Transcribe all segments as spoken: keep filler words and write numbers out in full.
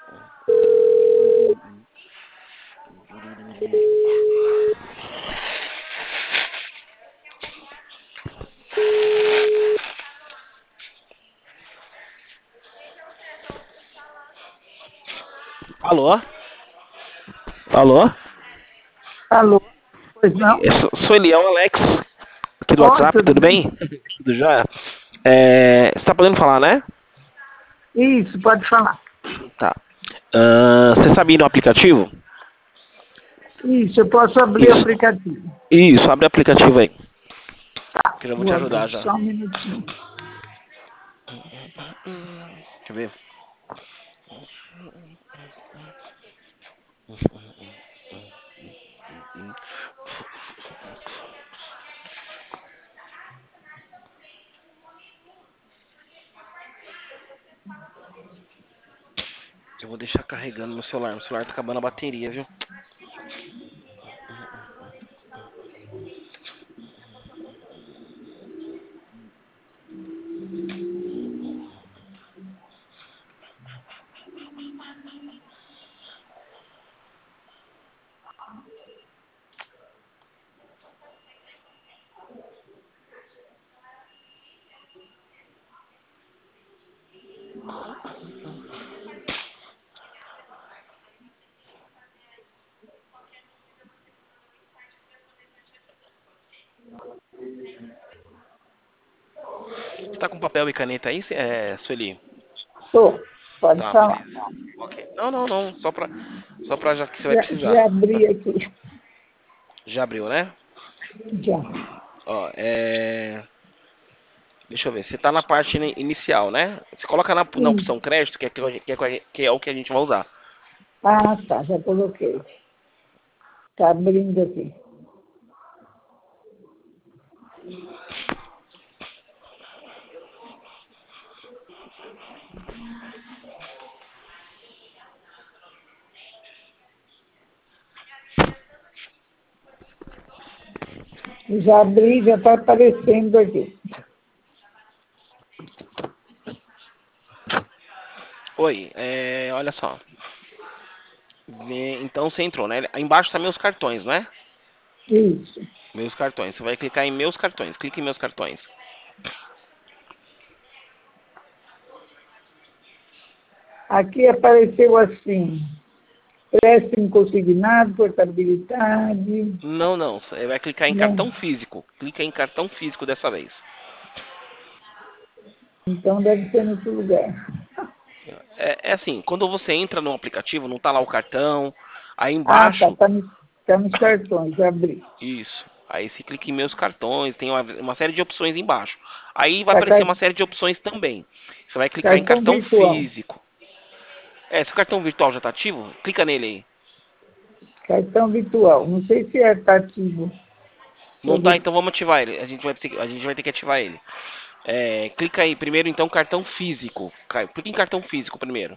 Alô? Alô? Alô? Pois não? Eu sou, sou ele, é o Alex, aqui do Oi, WhatsApp, tudo tudo bem? bem? Tudo já? É, você tá podendo falar, né? Isso, pode falar. Tá. Ah, você sabe ir no aplicativo? Isso, eu posso abrir o Isso. aplicativo. Isso, abre o aplicativo aí, Tá, que eu já vou vou te abrir ajudar já. só um minutinho. Deixa eu ver. Eu vou deixar carregando meu celular. Meu celular tá acabando a bateria, viu? Você tá com papel e caneta aí, é, Sueli? Tô, pode Tá, falar. beleza. Ok. Não, não, não. Só pra, só pra já que você vai Já, precisar. já abri aqui. Já abriu, né? Já. Ó, é... Deixa eu ver. Você tá na parte ini- inicial, né? Você coloca na, na Sim. opção crédito, que é, que, é, que é que é o que a gente vai usar. Ah, tá, já coloquei. Tá abrindo aqui. Já abri, já está aparecendo aqui. Oi, é, olha só. Vê- Então você entrou, né? Aí embaixo tá meus cartões, né? Isso. Meus cartões. Você vai clicar em meus cartões. Clique em meus cartões. Aqui apareceu assim, empréstimo consignado, portabilidade. Não, não. Você vai clicar em Não. cartão físico. Clica em cartão físico dessa vez. Então deve ser no outro lugar. É, é assim, quando você entra no aplicativo, não tá lá o cartão. Aí Ah, tá, embaixo, tá, no- tá nos cartões, já abri. isso. Aí você clica em meus cartões, tem uma, uma série de opções embaixo. Aí vai Tá, aparecer car- uma série de opções também. Você vai clicar em cartão cartão virtual. físico. É, se o cartão virtual já tá ativo, clica nele aí. Cartão virtual. Não sei se é tá ativo. Deixa Não eu tá, ver. então vamos ativar ele. A gente vai ter, a gente vai ter que ativar ele. É, clica aí primeiro então cartão físico. Cai- Clica em cartão físico primeiro,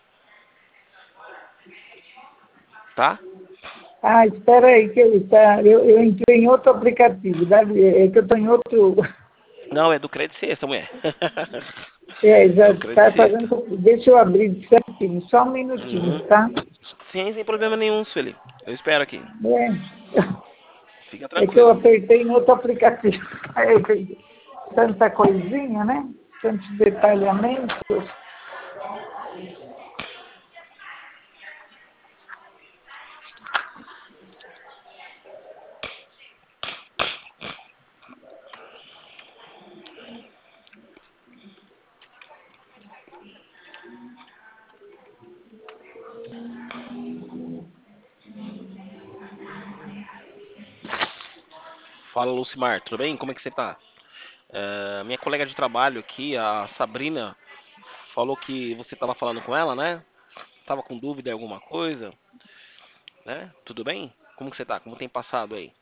tá? Ah, espera aí, que eu, tá, eu, eu entrei em outro aplicativo. Deve, é que eu estou em outro. Não, é do Crédito Sexta, mulher. É, já É o Crédito está Sexta. fazendo. Deixa eu abrir certinho, só um minutinho, Uhum. tá? Sem, sem problema nenhum, Sueli. Eu espero aqui. Fica É, é que eu tranquilo. apertei em outro aplicativo. Aí eu fiz tanta coisinha, né? Tantos detalhamentos. Fala, Lucimar, tudo bem? Como é que você tá? É, minha colega de trabalho aqui, a Sabrina, falou que você estava falando com ela, né? Tava com dúvida em alguma coisa, né? Tudo bem? Como que você tá? Como tem passado aí?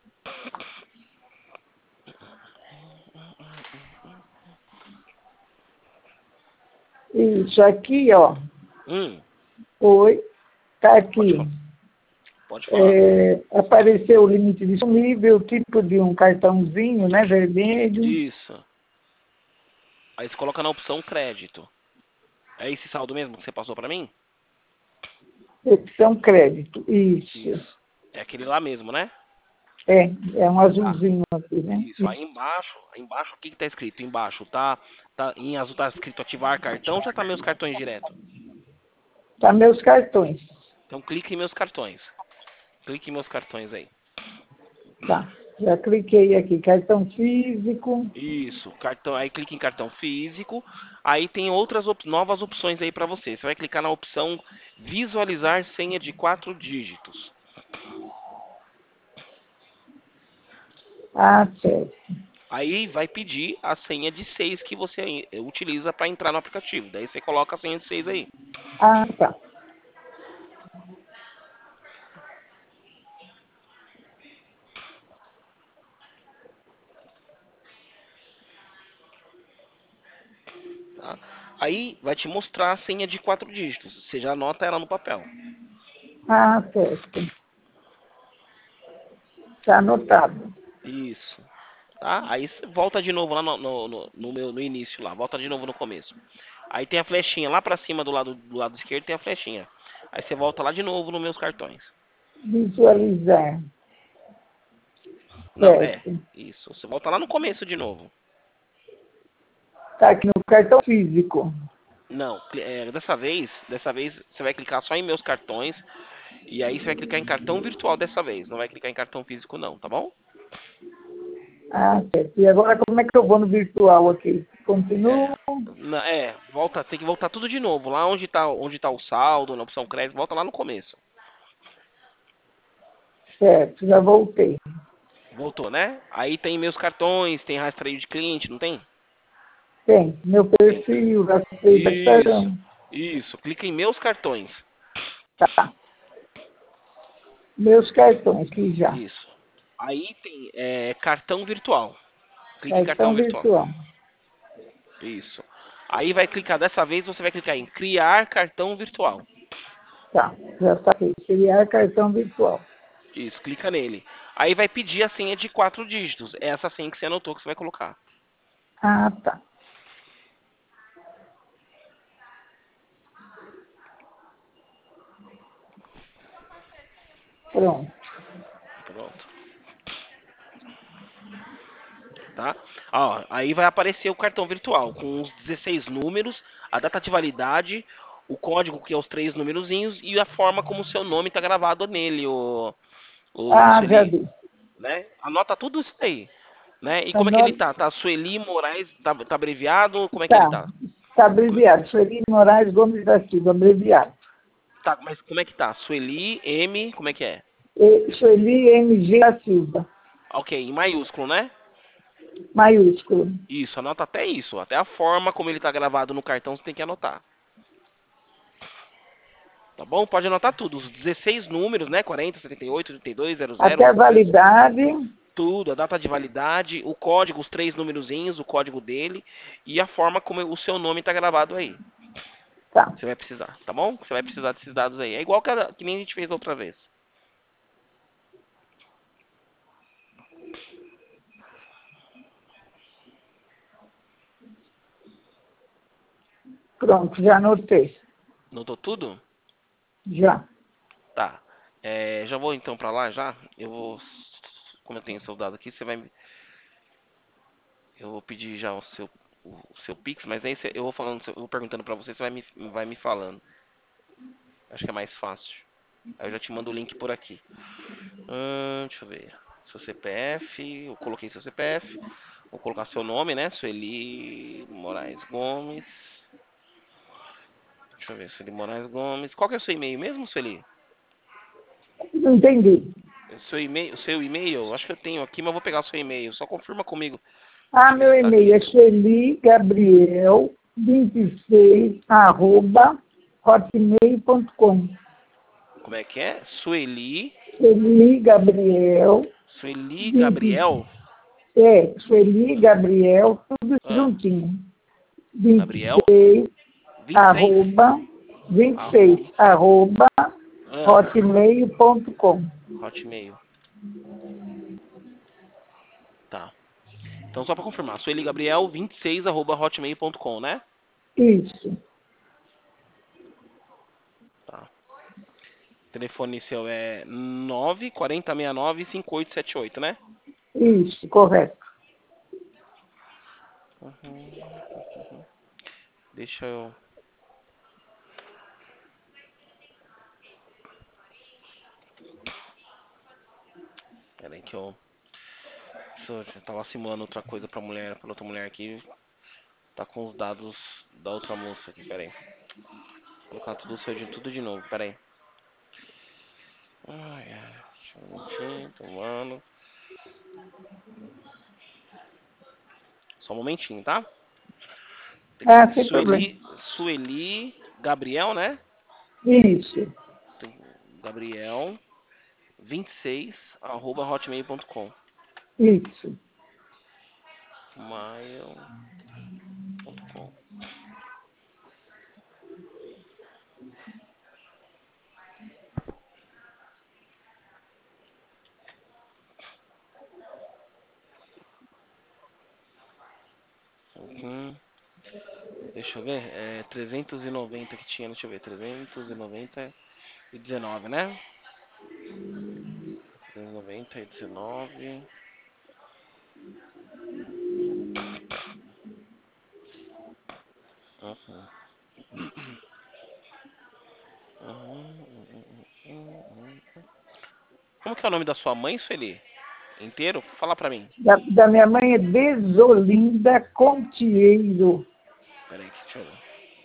Isso aqui, ó. Hum, Oi, tá pode, aqui. fa- pode falar. É, apareceu o limite disponível, o tipo de um cartãozinho, né? Vermelho. Isso. Aí você coloca na opção crédito. É esse saldo mesmo que você passou pra mim? Opção crédito, isso. Isso. É aquele lá mesmo, né? É, é um azulzinho aqui, né? Isso. Aí embaixo, aí embaixo, o que que tá escrito? Embaixo, tá, tá, em azul tá escrito ativar cartão ou já tá meus cartões direto? Tá meus cartões. Então clique em meus cartões. Clique em meus cartões aí. Tá. Já cliquei aqui, cartão físico. Isso, cartão, aí clique em cartão físico. Aí tem outras op- novas opções aí para você. Você vai clicar na opção visualizar senha de quatro dígitos. Ah, certo. Aí vai pedir a senha de seis que você eh, utiliza para entrar no aplicativo. Daí você coloca a senha de seis aí. Ah, tá. Tá? Aí vai te mostrar a senha de quatro dígitos. Você já anota ela no papel. Ah, certo. Tá anotado. Isso. Tá? Aí você volta de novo lá no, no, no, no meu, no início lá. Volta de novo no começo. Aí tem a flechinha lá pra cima do lado, do lado esquerdo tem a flechinha. Aí você volta lá de novo nos meus cartões. Visualizar. Não, é. Certo. Isso. Você volta lá no começo de novo. Tá aqui no cartão físico. Não, cli- é, dessa vez, dessa vez você vai clicar só em meus cartões e aí você vai clicar em cartão virtual dessa vez, não vai clicar em cartão físico não, tá bom? Ah, certo. E agora como é que eu vou no virtual aqui? É, Continuo. na- é, volta, tem que voltar tudo de novo. Lá onde tá, onde tá o saldo, na opção crédito, volta lá no começo. Certo, já voltei. Voltou, né? Aí tem meus cartões, tem rastreio de cliente, não tem? Tem. Meu Tem. perfil, gastei da Isso. cartão. Isso. Clica em meus cartões. Tá. Meus cartões aqui já. Isso. Aí tem é, cartão virtual. Clique em cartão Cartão virtual. virtual. Isso. Aí vai clicar, dessa vez você vai clicar em criar cartão virtual. Tá. Já está aqui. Criar cartão virtual. Isso, clica nele. Aí vai pedir a senha de quatro dígitos. É essa senha que você anotou que você vai colocar. Ah, tá. Pronto. Pronto. Tá? Ó, aí vai aparecer o cartão virtual com os dezesseis números, a data de validade, o código que é os três numerozinhos e a forma como o seu nome está gravado nele, o, o Ah, já Sueli, vi. né? Anota tudo isso aí, né? E como é que ele Anota. tá? Tá Sueli Moraes, tá, tá abreviado? Como é que ele Tá. tá? Está Como é- abreviado. Sueli Moraes Gomes da Silva, abreviado. tá, mas como é que tá? Sueli M, como é que é? E, Sueli M G da Silva. Ok, em maiúsculo, né? Maiúsculo. Isso, anota até isso, até a forma como ele tá gravado no cartão você tem que anotar. Tá bom? Pode anotar tudo, os dezesseis números, né? quarenta, setenta e oito, trinta e dois, zero zero, Até a oitocentos, validade. tudo, a data de validade, o código, os três numerozinhos, o código dele e a forma como o seu nome tá gravado aí. Tá. Você vai precisar, tá bom? Você vai precisar desses dados aí. É igual que, a- que nem a gente fez da outra vez. Pronto, já anotei. Notou tudo? Já. Tá. É, já vou então pra lá já. Eu vou. Como eu tenho seu dado aqui, você vai me. Eu vou pedir já o seu, o seu Pix, mas aí você- eu vou falando, eu vou perguntando pra você, você vai me, vai me falando. Acho que é mais fácil. Aí eu já te mando o link por aqui. Hum, deixa eu ver. Seu C P F, eu coloquei seu C P F. Vou colocar seu nome, né? Sueli Moraes Gomes. Deixa eu ver, Sueli Moraes Gomes. Qual que é o seu e-mail mesmo, Sueli? Não entendi. O seu e-mail, o seu e-mail, acho que eu tenho aqui, mas vou pegar o seu e-mail. Só confirma comigo. Ah, Deixa eu ver meu se tá e-mail aqui. é Sueli Gabriel vinte e seis arroba hotmail ponto com. Como é que é? Sueli. Sueli Gabriel Sueli vinte Gabriel. é, Sueli Gabriel, tudo Ah, juntinho. Gabriel. vinte e seis vinte e seis. arroba vinte e seis Arroba. arroba Ah, hotmail ponto com. Hotmail. Tá. Então só pra confirmar. Sueli Gabriel vinte e seis arroba hotmail ponto com, né? Isso. Tá. telefone seu é nove quatro zero seis nove cinco oito sete oito, né? Isso, correto. Uhum, uhum. Deixa eu... Pera aí que eu... Eu tava simulando outra coisa pra mulher, pra outra mulher aqui. Tá com os dados da outra moça aqui, pera aí. Vou colocar tudo certinho, tudo de novo, pera aí. Ai, ai. Deixa eu um minutinho, tomando. Só um momentinho, tá? Ah, sem problema. Sueli, Sueli Gabriel, né? Isso, Tem Gabriel vinte e seis arroba hotmail ponto com. isso. mail ponto com. Uhum. Deixa eu ver, é trezentos e noventa que tinha, deixa eu ver, trezentos e noventa e dezenove, né? trezentos e noventa e dezenove. Uhum. Uhum, uhum, uhum, uhum. Como que é o nome da sua mãe, Sueli? Inteiro? Fala pra mim. Da, da minha mãe é Desolinda Contieiro. Pera aí, deixa eu ver.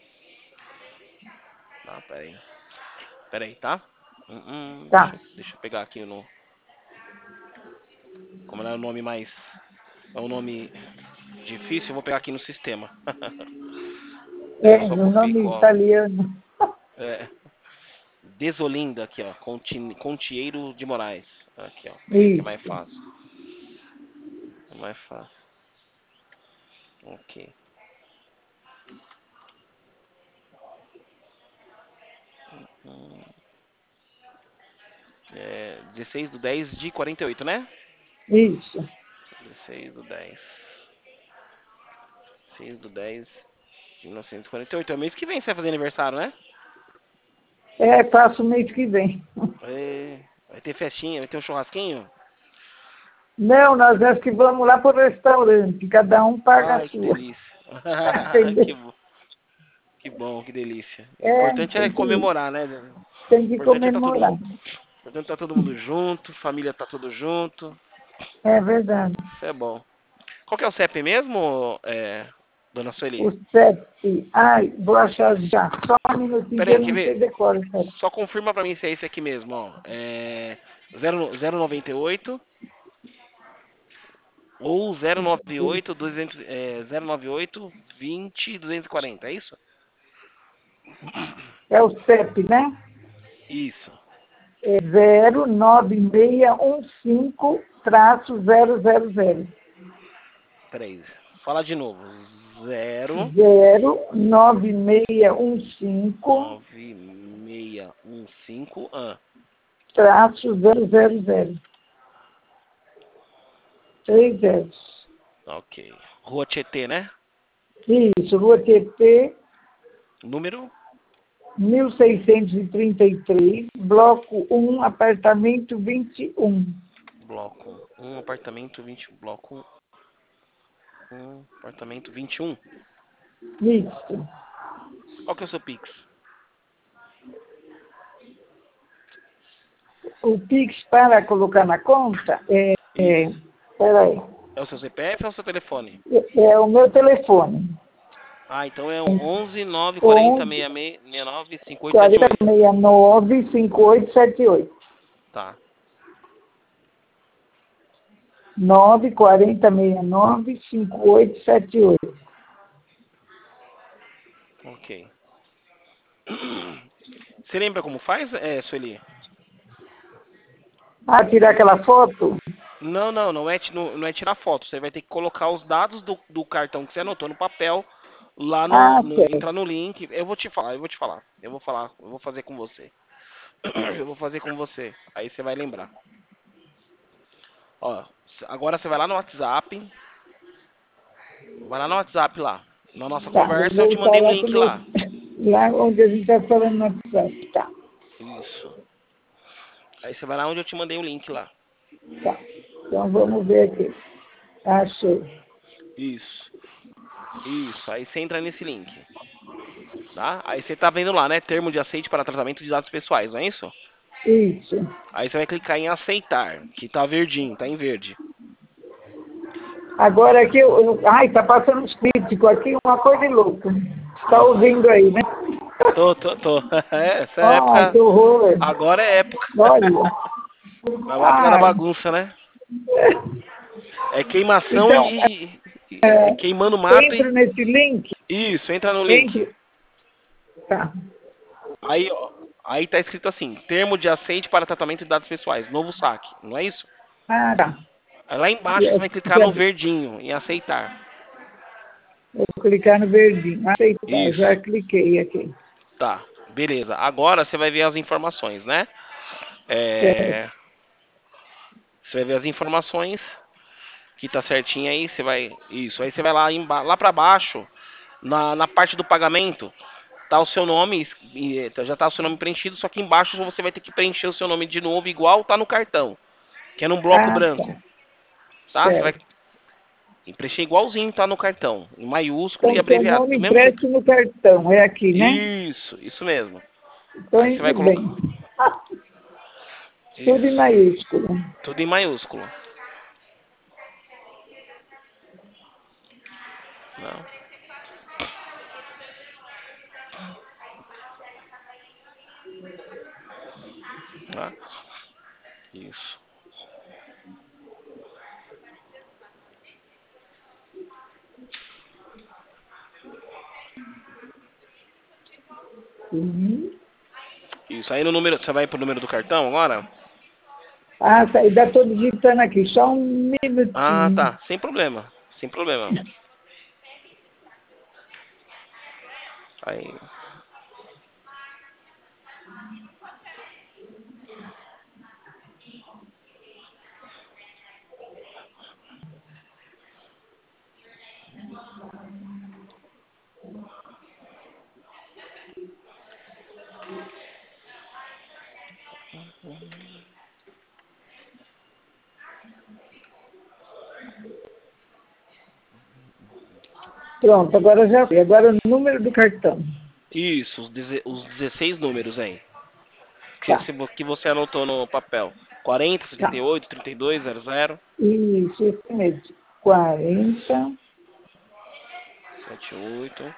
Ah, pera aí. Pera aí, tá? Hum, hum, Tá. deixa, eu- deixa eu pegar aqui no... Como não é o nome mais... É um nome difícil, eu vou pegar aqui no sistema. Aí eu É, só no nome copico, ó. italiano. É, Desolinda aqui, ó. Conti, Contieiro de Moraes. Aqui, ó. Peraí que é mais Isso. fácil. É mais fácil. Ok. Hum, é, dezesseis do dez de quarenta e oito, né? Isso. dezesseis do dez. dezesseis do dez de mil novecentos e quarenta e oito. É o mês que vem você vai fazer aniversário, né? É, faço mês que vem. É, vai ter festinha, vai ter um churrasquinho? Não, nós acho que vamos lá para o restaurante, cada um paga a Ai, que sua. delícia. que, Entendeu? bo- que bom, que delícia. O É, importante é tem que, comemorar, né? tem O que importante é tá todo comemorar. mundo, o importante é tá todo mundo junto, família tá tudo junto. É verdade. Isso é bom. Qual que é o C E P mesmo, é, dona Sueli? O sete. Ai, vou achar já. Só um minutinho Pera que eu aí, quer não sei ver? decorar. Certo? Só confirma pra mim se é esse aqui mesmo, ó. É zero, zero noventa e oito ou zero noventa e oito, duzentos, é, zero noventa e oito, vinte, duzentos e quarenta, é isso? É o C E P, né? Isso. É zero nove seis um cinco zero zero zero. Peraí. Fala de novo. Zero Zero nove seis um cinco nove seis um cinco. Ah, traço zero zero zero. Três zeros. ok. Rua Tietê, né? Isso, Rua T P, Número? mil seiscentos e trinta e três, bloco um, apartamento vinte e um. Bloco um, apartamento vinte. Bloco um, apartamento vinte e um. Isso. Qual que é o seu Pix? O Pix para colocar na conta é. é Isso. peraí. É o seu C P F ou é o seu telefone? É, é o meu telefone. Ah, então é o onze nove quarenta onze sessenta e seis sessenta e nove cinquenta e oito setenta e quarenta oito. sessenta e nove cinquenta e oito setenta e oito. Tá. nove quarenta sessenta e nove cinquenta e oito setenta e oito. Ok. Você lembra como faz, é, Sueli? Ah, tirar aquela foto? Não, não, não é, ti- não, não é tirar foto. Você vai ter que colocar os dados do, do cartão que você anotou no papel lá no, Ah, no- certo. entrar no link. Eu vou te falar, eu vou te falar. Eu vou falar, eu vou fazer com você. Eu vou fazer com você. Aí você vai lembrar. Ó, agora você vai lá no WhatsApp. Vai lá no WhatsApp lá. Na nossa Tá, eu conversa eu vou te estar mandei um lá, link quando eu- lá. lá onde a gente está falando no WhatsApp. Tá. Isso. Aí você vai lá onde eu te mandei o link lá. Tá. Então vamos ver aqui. Achei. Isso. Isso. Aí você entra nesse link. Tá? Aí você tá vendo lá, né? Termo de aceite para tratamento de dados pessoais, não é isso? Isso. Aí você vai clicar em aceitar, que tá verdinho, tá em verde. Agora aqui, eu, eu, ai, tá passando uns críticos aqui, uma coisa de louca. Tá ouvindo aí, né? Tô, tô, tô. É, essa é Ai, época. que horror. Agora é época. Olha. Vai lá na Ai. bagunça, né? É queimação Então, e, e- é é, queimando mato entra e. nesse link. Isso, entra no link. Entre. Tá. Aí, ó, aí tá escrito assim, termo de aceite para tratamento de dados pessoais, novo saque, não é isso? Ah, tá. Aí lá embaixo você Eu, vai clicar no verdinho, em aceitar. vou clicar no verdinho. Aceitar, já Isso, cliquei aqui. tá, beleza. Agora você vai ver as informações, né? Certo. É, você vai ver as informações, que tá certinho aí, você vai, isso, aí você vai lá, emba, lá para baixo, na, na parte do pagamento, tá o seu nome, e- já tá o seu nome preenchido, só que embaixo você vai ter que preencher o seu nome de novo, igual tá no cartão, que é num bloco Ah, branco, tá. tá? Você vai Certo. preencher igualzinho tá no cartão, em maiúsculo e Então, seu abreviado, nome do mesmo jeito. impresso no cartão, é aqui, né? Isso, isso mesmo. Então, Aí você vai indo colocar, bem. Ah, tudo em isso, maiúsculo. tudo em maiúsculo. Não, tá? Isso. Uhum. Isso, aí no número, você vai pro número do cartão agora? Ah, tá. Ainda estou digitando aqui. Só um Ah, minutinho. tá, sem problema, sem problema. Aí, Pronto, agora já foi. Agora o número do cartão. isso, os, deze- os dezesseis números aí. Que, Tá, se- que você anotou no papel. quarenta, setenta tá. e oito, trinta e dois, zero zero, Isso, esse mesmo. Quarenta. setenta e oito.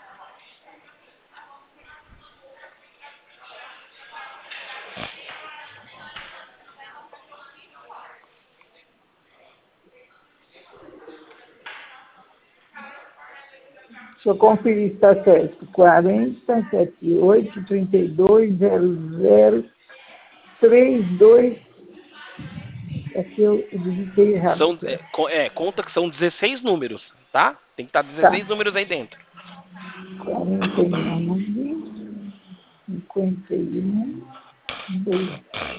Deixa eu conferir se está certo. Quarenta, setenta e oito, trinta e dois, zero zero, três dois. Aqui eu digitei errado. São, é, co- é, conta que são dezesseis números, tá? Tem que estar Tá. dezesseis números aí dentro. Quarenta e nove, cinquenta e um, dois.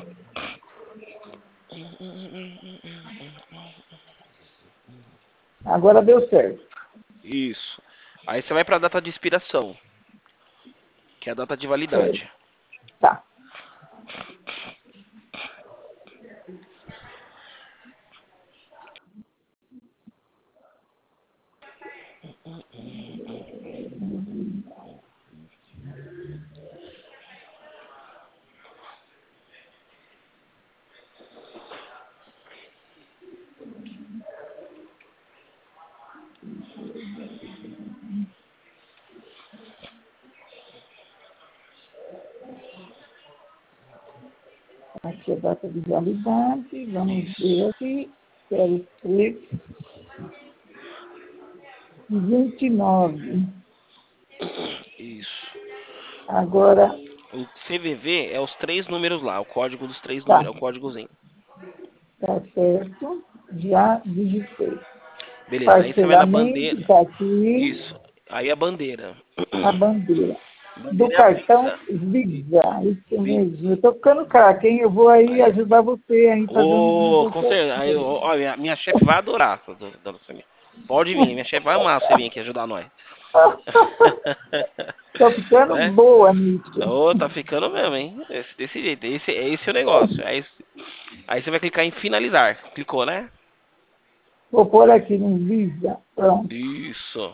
Agora deu certo. Isso. Aí você vai para a data de expiração, que é a data de Certo. validade. Tá. Aqui é a data de validade. Vamos Isso. ver aqui. Quero ser vinte e nove. Isso. Agora, O C V V é os três números lá, o código dos três números, tá. é o códigozinho. Tá certo. Já digitei. Beleza, aí você vai na Parcelamento, bandeira. está aqui. Isso. Aí a bandeira. A bandeira. Do Bandeira é a cartão Visa. Visa. Isso Vi- mesmo. Eu estou ficando craque, hein? Eu vou aí Aí, ajudar você aí fazendo ô, tudo com certo. certeza. Aí, ó, ó, minha, minha chefe vai adorar, dona Samir. Pode vir, minha chefe vai amar você vir aqui ajudar nós. Tô ficando Né? boa nisso. Ô, tá ficando mesmo, hein? Esse, desse jeito. Esse, esse é o negócio. Aí, aí você vai clicar em finalizar. Clicou, né? Vou pôr aqui no Visa. Pronto. Isso.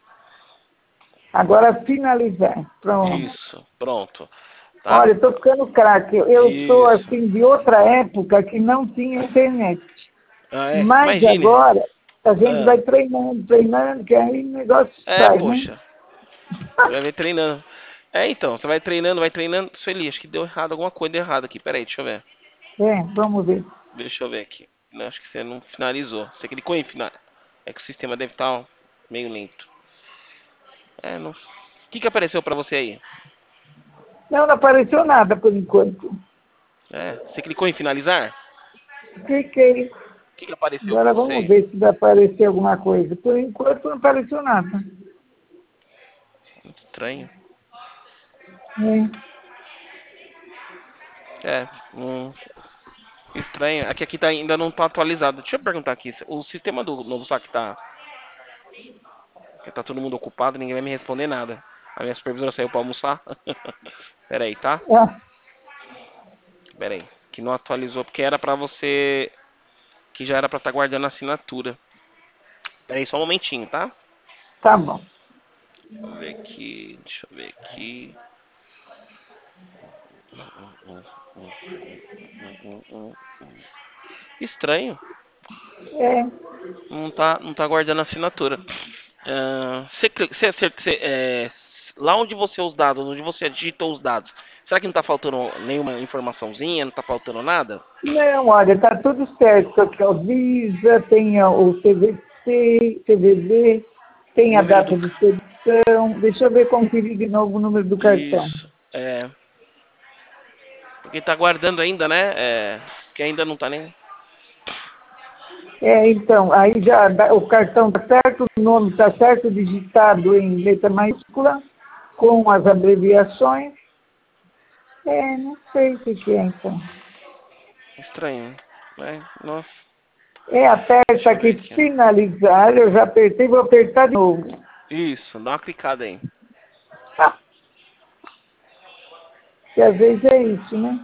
Agora finalizar. Pronto. Isso. Pronto. Tá? Olha, estou ficando craque. Eu sou Isso. assim de outra época que não tinha internet. Ah, é? Mas Imagine. agora a gente Ah, vai treinando, treinando, que aí o negócio é, sai, né? poxa. Você vai ver treinando. É, então. Você vai treinando, vai treinando. Sueli, acho que deu errado. Alguma coisa deu errado aqui. Pera aí, deixa eu ver. É, vamos ver. Deixa eu ver aqui. Não, acho que você não finalizou. Você clicou em final. É que o sistema deve estar meio lento. É, não. O que que apareceu pra você aí? Não, não apareceu nada por enquanto. É, você clicou em finalizar? Cliquei. O que que apareceu pra Agora vamos você? ver se vai aparecer alguma coisa. Por enquanto não apareceu nada. Muito estranho. É. É, hum, estranho. Aqui, aqui tá, ainda não tá atualizado. Deixa eu perguntar aqui. O sistema do novo saque tá. Que tá todo mundo ocupado, ninguém vai me responder nada. A minha supervisora saiu pra almoçar. Pera aí, tá? Ah, Pera aí. Que não atualizou porque era pra você. Que já era pra estar guardando a assinatura. Pera aí, só um momentinho, tá? tá bom. Deixa eu ver aqui. Deixa eu ver aqui. Estranho. É. Não tá, não tá guardando a assinatura. Ah, você, cli- você- você- você, é, lá onde você os dados, onde você digitou os dados, será que não tá faltando nenhuma informaçãozinha? Não tá faltando nada? Não, olha, tá tudo certo. Aqui é o Visa, tem o C V C, C V V, O tem a número do. data de expedição. Deixa eu ver, conferir de novo o número do cartão. Isso. É. Porque tá guardando ainda, né? É, que ainda não tá nem. É, então, aí já dá- o cartão está certo, o nome está certo, digitado em letra maiúscula, com as abreviações. É, não sei o que, que é, então. Estranho. Né? Nossa. É, aperta Deixa eu ver aqui aqui. finalizar, eu já apertei, vou apertar de novo. Isso, dá uma clicada aí. Ah, que às vezes é isso, né?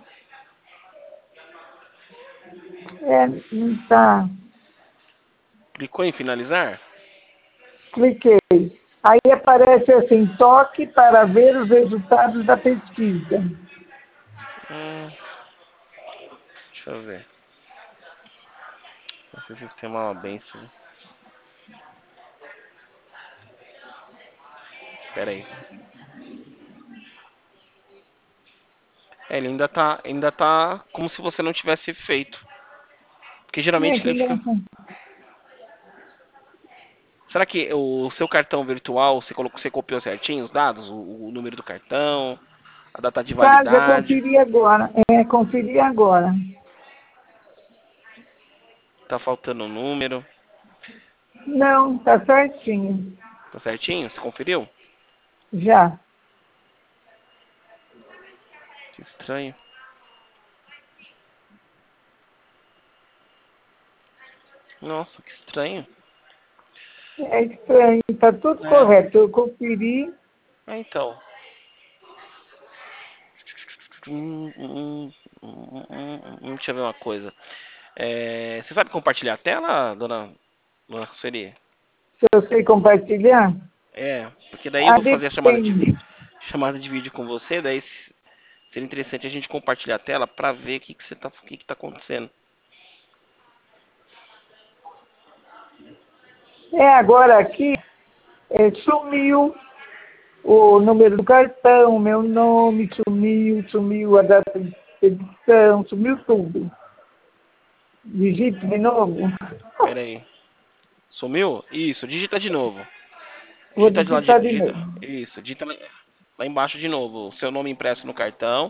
É, não está. Clicou em finalizar? Cliquei. Aí aparece assim, toque para ver os resultados da pesquisa. Hum, deixa eu ver. Esse sistema é uma benção. Pera aí. É, ele ainda tá, ainda tá como se você não tivesse feito. Porque É, geralmente que ele fica. engraçado. Será que o seu cartão virtual, você colocou, você copiou certinho os dados? O, o número do cartão, a data de Tá, já validade? conferi agora. É, conferi agora. Tá faltando o número? Não, tá certinho. Tá certinho? Você conferiu? Já. Que estranho. Nossa, que estranho. É estranho, tá tudo É. correto. Eu conferi. Ah, então. Hum, hum, hum, hum, hum, deixa eu ver uma coisa. É, você sabe compartilhar a tela, dona, dona Sueli? Se eu sei compartilhar? É, porque daí eu Ah, vou fazer a chamada de depende. vídeo, chamada de vídeo com você, daí se- seria interessante a gente compartilhar a tela para ver o que que você tá, o que que tá acontecendo. É, agora aqui é, sumiu o número do cartão, meu nome sumiu, sumiu a data de expedição, sumiu tudo. Digite de novo. Pera aí. Sumiu? Isso, digita de novo. Vou Digita de lá, di- digitar de digita. novo. Isso, digita lá, lá embaixo de novo. O seu nome impresso no cartão.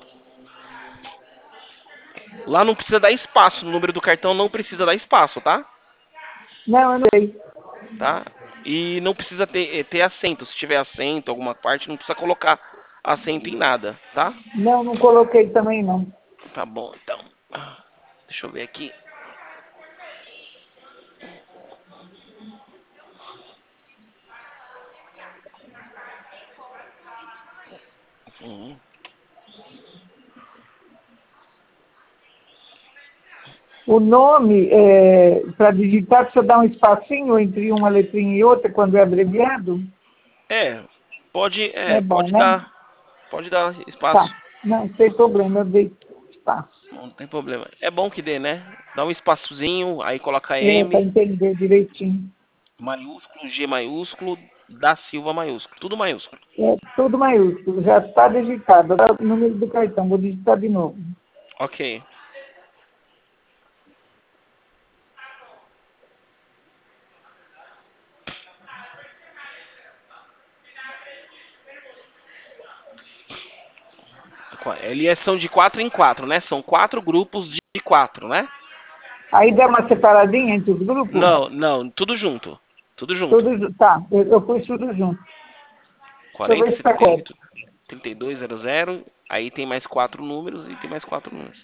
Lá não precisa dar espaço, no número do cartão não precisa dar espaço, tá? Não, eu não sei. Tá? E não precisa ter, eh, ter acento. Se tiver acento, alguma parte, não precisa colocar acento em nada, tá? Não, não coloquei também não. Tá bom, então. Ah, deixa eu ver aqui. Uhum. O nome, é, para digitar, precisa dar um espacinho entre uma letrinha e outra quando é abreviado? É, pode, é, É bom, pode né? dar, pode dar Tá. espaço. Não tem problema, eu dei espaço. Não tem problema. É bom que dê, né? Dá um espaçozinho, aí coloca É, para M, entender direitinho. maiúsculo, G maiúsculo, da Silva maiúsculo. Tudo maiúsculo. É tudo maiúsculo, já está digitado. Agora o número do cartão, vou digitar de novo. Ok. Eles são de quatro em quatro, né? São quatro grupos de quatro, né? Aí dá uma separadinha entre os grupos? Não, não, tudo junto. Tudo junto. Tudo, ju- tá, eu, eu pus tudo junto. Deixa eu quarenta, ver se está setenta e correto. oito, trinta e dois, zero zero. Aí tem mais quatro números e tem mais quatro números.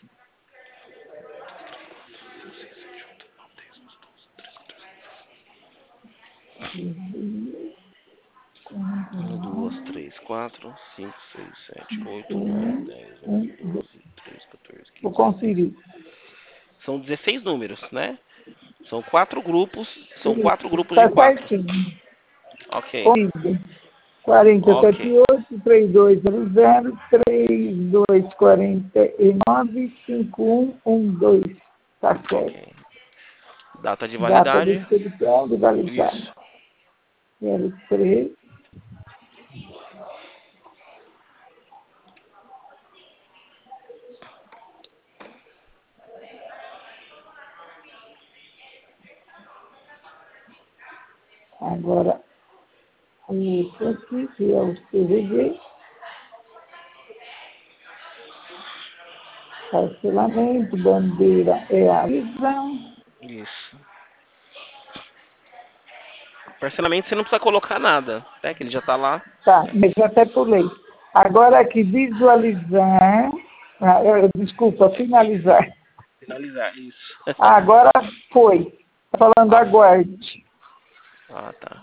um, dois, três, quatro, cinco, seis, sete, oito, nove, Um, dez, um, onze, dois. doze, treze, quatorze, Vou quinze, dezesseis. conferir. São dezesseis números, né? São quatro grupos. São quatro grupos de Está quatro. certinho. Ok. Comigo. quarenta e sete, Ok. oito, trinta e dois, zero zero, trinta e dois, quarenta e nove, cinquenta e um, doze. Tá certo. Ok. Data de Data de validade. expedição de validade. Isso. zero três. Agora, isso aqui, que é o C V V. Parcelamento, bandeira é a visão. Isso. Parcelamento você não precisa colocar nada, né? Que ele já tá lá. Tá, mas eu até pulei. Agora aqui, visualizar. Ah, eu- desculpa, finalizar. Finalizar. Isso. Ah, agora foi. Tá falando Ah, aguarde. ah, tá.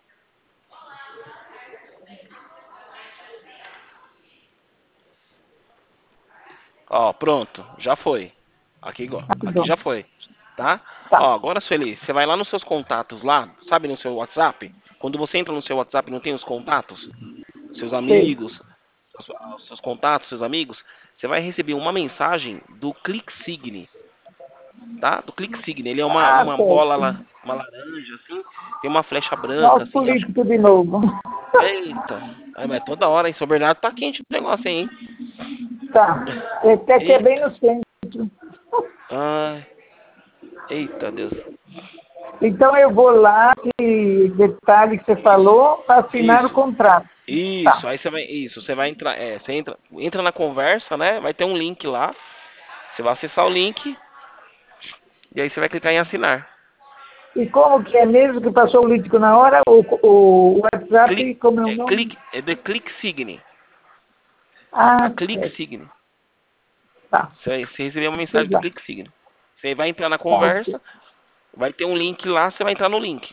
Ó, pronto. Já foi. Aqui, igual. Aqui Rapidão. já foi. Tá? Tá, Ó, agora, Sueli, você vai lá nos seus contatos lá, sabe, no seu WhatsApp? Quando você entra no seu WhatsApp, não tem os contatos? Seus sei. amigos, os os seus contatos, seus amigos, você vai receber uma mensagem do ClickSign, tá? Do ClickSign. Ele é uma, Ah, uma bola certo. lá, uma laranja, assim, tem uma flecha branca, Nosso assim, acho. político de novo. Eita! Ai, mas toda hora, hein? São Bernardo tá quente o negócio aí, hein? Tá. Esse aqui é bem Eita! no centro. Ai, eita Deus. Então eu vou lá, que detalhe que você falou, para assinar o Isso, contrato. isso, Tá. aí você vai, isso, você vai entrar, é, você entra, entra na conversa, né? Vai ter um link lá, você vai acessar o link e aí você vai clicar em assinar. E como que é mesmo que passou o político na hora? O, o Click, WhatsApp, como é o é, nome? click, é The ClickSign, a Ah, certo. ClickSign. Tá. Você, você recebeu uma Sei mensagem do lá. ClickSign. Você vai entrar na Tá, ok. conversa, vai ter um link lá, você vai entrar no link.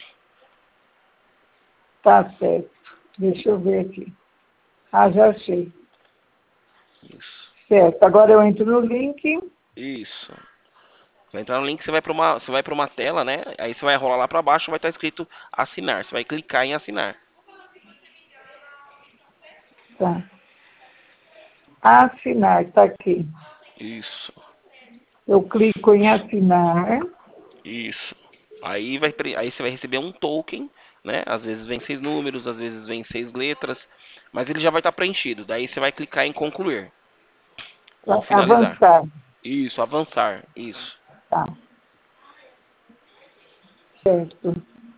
Tá certo. Deixa eu ver aqui. Ah, já achei. Isso, Certo. Agora eu entro no link. isso. Vai entrar no link, você vai para uma, você vai para uma tela, né? Aí você vai rolar lá para baixo, vai estar escrito assinar. Você vai clicar em assinar. Tá. Assinar, está aqui. Isso, Eu clico em assinar. isso. Aí vai, pre- aí você vai receber um token, né? Às vezes vem seis números, às vezes vem seis letras, mas ele já vai estar preenchido. Daí você vai clicar em concluir ou Vai finalizar. avançar. Isso, avançar. Isso. Tá. Certo.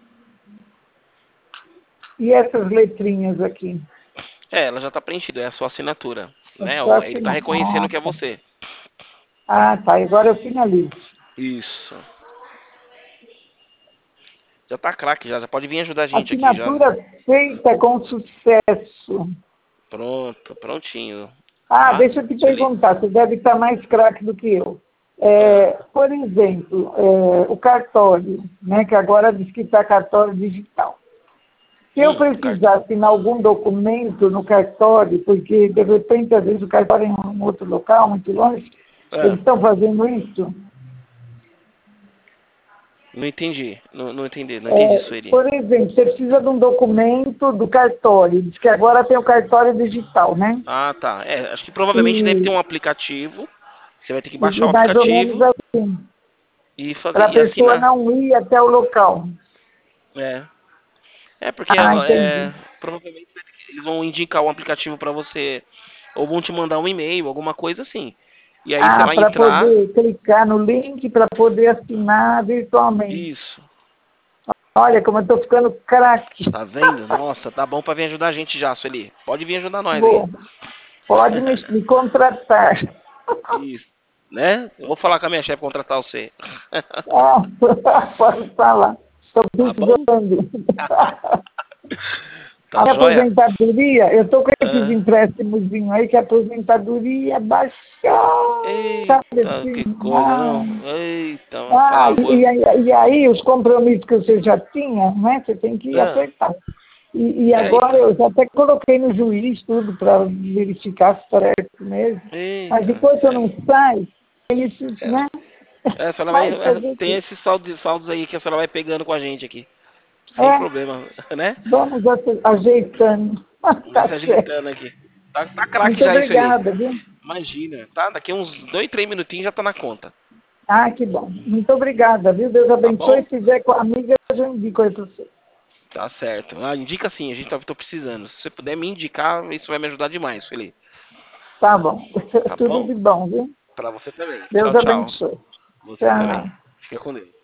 E essas letrinhas aqui? É, ela já está preenchida, é a sua assinatura, É né? só Ele está assinar. reconhecendo Ah, que é tá. você. Ah, tá. Agora eu finalizo. Isso. Já tá craque, já, já pode vir ajudar a gente aqui já. Assinatura feita com sucesso. Pronto, prontinho. Ah, Tá? deixa eu te Sueli? perguntar, você deve estar mais craque do que eu. Ah, É, por exemplo, é, o cartório, né, que agora diz que está cartório digital. Se eu Hum, precisar assinar algum documento no cartório, porque de repente, às vezes, o cartório é em um outro local, muito longe, é, eles estão fazendo isso. não entendi. Não, não entendi. Não entendi, É, Sueli. por exemplo, você precisa de um documento do cartório, diz que agora tem o cartório digital, né? Ah, tá. É, acho que provavelmente deve ter E, um aplicativo. Você vai ter que baixar e o mais ou menos aplicativo assim, e fazer para a e pessoa assinar. não ir até o local. É. É porque Ah, é, entendi. provavelmente vai ter que- eles vão indicar um aplicativo pra você ou vão te mandar um e-mail, alguma coisa assim. E aí você Ah, vai para entrar. poder clicar no link para poder assinar virtualmente. Isso. Olha como eu estou ficando craque. Tá vendo? Nossa, tá bom pra vir ajudar a gente já, Sueli. Pode vir ajudar nós aí. Vou. Pode me, me contratar. Isso. Né? Eu vou falar com a minha chefe contratar você. Ah, pode falar. Estou Tá bom? precisando. A Tá minha joia? aposentadoria, eu estou com esses Ah, empréstimos aí que a aposentadoria baixou. Sabe eita, assim? que coisa, Ah, não? Eita, uma ah, e, palavra. e, aí e aí os compromissos que você já tinha, né? Você tem que Ah, acertar. E, e é, agora então. eu já até coloquei no juiz tudo para verificar se certo mesmo. Mas Eita, enquanto eu é, não sai, isso, é, né? é, a senhora vai, Mas é, fazer o tem quê? esses saldos, saldos aí que a senhora vai pegando com a gente aqui. Sem É, problema, né? vamos ace- ajeitando. Vai Tá se certo. ajeitando aqui. Tá, tá craque Muito já isso ali. obrigada, viu? Imagina, tá? Daqui uns dois, três minutinhos já tá na conta. Ah, que bom. Muito obrigada, viu? Deus Tá abençoe. bom? Se tiver com a amiga, eu já indico aí para você. Tá certo. Ah, indica sim, a gente tá, tô precisando. Se você puder me indicar, isso vai me ajudar demais, Felipe. Tá bom. Tá Tudo bom? de bom, viu? Pra você também. Deus Tchau, tchau. abençoe. Você também. Tchau. Fica com Deus.